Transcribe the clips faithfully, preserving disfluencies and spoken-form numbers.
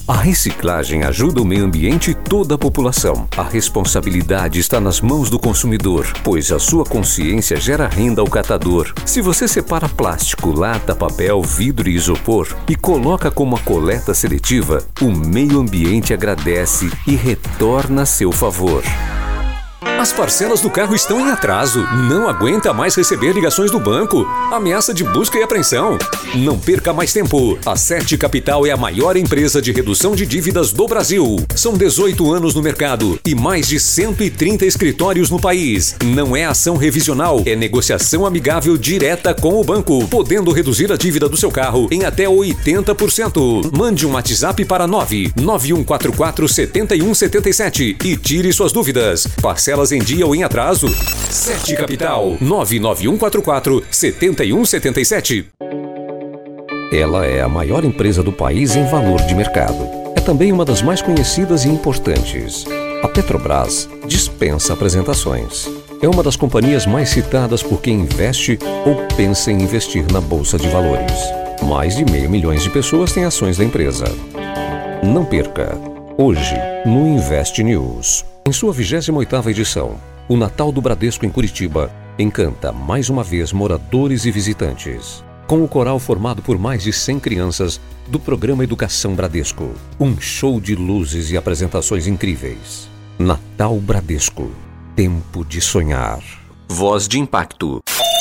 A reciclagem ajuda o meio ambiente e toda a população. A responsabilidade está nas mãos do consumidor, pois a sua consciência gera renda ao catador. Se você separa plástico, lata, papel, vidro e isopor e coloca como a coleta seletiva, o meio ambiente agradece e retorna a seu favor. As parcelas do carro estão em atraso. Não aguenta mais receber ligações do banco. Ameaça de busca e apreensão. Não perca mais tempo. A Sete Capital é a maior empresa de redução de dívidas do Brasil. São dezoito anos no mercado e mais de cento e trinta escritórios no país. Não é ação revisional, é negociação amigável direta com o banco, podendo reduzir a dívida do seu carro em até oitenta por cento. Mande um WhatsApp para nove nove um quatro quatro sete um sete sete e tire suas dúvidas. Parcelas em dia ou em atraso? Sete Capital, nove nove um quatro quatro sete um sete sete. Ela é a maior empresa do país em valor de mercado. É também uma das mais conhecidas e importantes. A Petrobras dispensa apresentações. É uma das companhias mais citadas por quem investe ou pensa em investir na Bolsa de Valores. Mais de meio milhão de pessoas têm ações da empresa. Não perca. Hoje, no Invest News. Em sua vigésima oitava edição, o Natal do Bradesco em Curitiba encanta mais uma vez moradores e visitantes. Com o coral formado por mais de cem crianças do programa Educação Bradesco. Um show de luzes e apresentações incríveis. Natal Bradesco. Tempo de sonhar. Voz de impacto.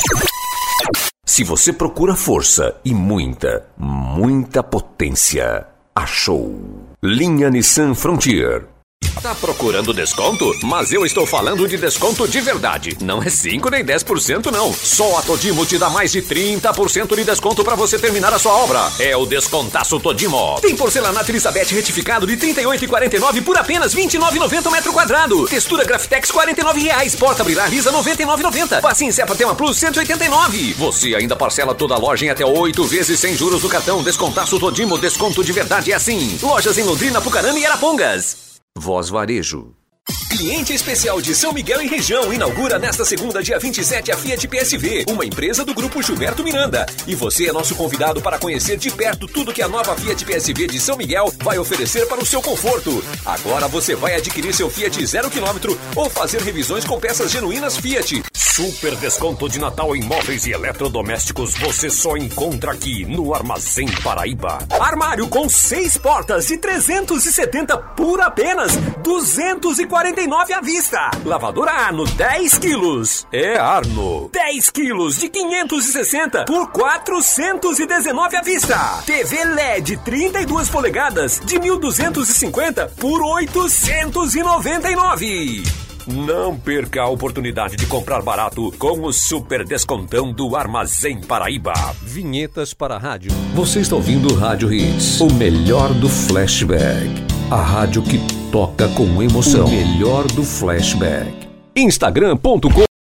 Se você procura força e muita, muita potência, achou. Linha Nissan Frontier. Tá procurando desconto? Mas eu estou falando de desconto de verdade. Não é cinco nem dez por cento não. Só a Todimo te dá mais de trinta por cento de desconto para você terminar a sua obra. É o Descontaço Todimo. Tem porcelanato Elizabeth retificado de trinta e oito reais e quarenta e nove centavos por apenas vinte e nove reais e noventa centavos metro quadrado. Textura Grafitex quarenta e nove reais. Porta Brilhar Lisa noventa e nove reais e noventa centavos. Passinho Sepa Tema Plus cento e oitenta e nove reais. Você ainda parcela toda a loja em até oito vezes sem juros no cartão. Descontaço Todimo. Desconto de verdade é assim. Lojas em Londrina, Pucarana e Arapongas. Voz Varejo. Cliente especial de São Miguel e região inaugura nesta segunda, dia vinte e sete, a Fiat P S V, uma empresa do Grupo Gilberto Miranda. E você é nosso convidado para conhecer de perto tudo que a nova Fiat P S V de São Miguel vai oferecer para o seu conforto. Agora você vai adquirir seu Fiat zero quilômetro ou fazer revisões com peças genuínas Fiat. Super desconto de Natal em móveis e eletrodomésticos você só encontra aqui no Armazém Paraíba. Armário com seis portas de trezentos e setenta por apenas duzentos e quarenta e nove à vista. Lavadora Arno dez quilos. É Arno. dez quilos de quinhentos e sessenta por quatrocentos e dezenove à vista. T V L E D trinta e duas polegadas de mil duzentos e cinquenta por oitocentos e noventa e nove. Não perca a oportunidade de comprar barato com o super descontão do Armazém Paraíba. Vinhetas para a rádio. Você está ouvindo o Rádio Hits, o melhor do flashback. A rádio que toca com emoção. O melhor do flashback. Instagram ponto com